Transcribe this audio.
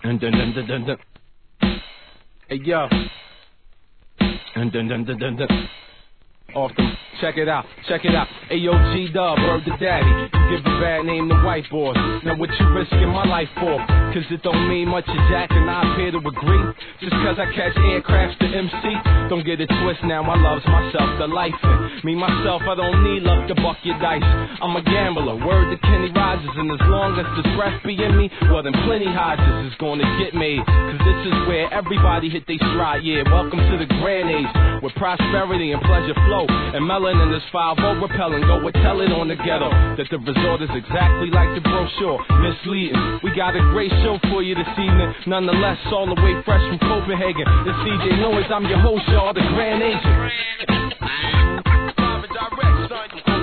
Dun dun dun dun dun dun. Hey yo. Dun dun dun dun dun dun. Off them. Check it out, check it out. Ayo, G-Dub, Bird the Daddy. You give a bad name to white boys. Now what you risking my life for? Cause it don't mean much to Jack and I appear to agree. Just cause I catch aircrafts to MC. Don't get it twist now, I loves myself to life. And me, myself, I don't need luck to buck your dice. I'm a gambler, word to Kenny Rogers. And as long as this breath be in me, well then plenty Hodges is gonna get made. Cause this is where everybody hit they stride, yeah. Welcome to the grand age, where prosperity and pleasure flow. And melanin is 5-0 repellent. Go and tell it on the ghetto that the resort is exactly like the brochure. Misleading. We got a great show for you this evening. Nonetheless, all the way fresh from Copenhagen. It's CJ Noise, I'm your host, y'all, the grand agent. Live and direct, son.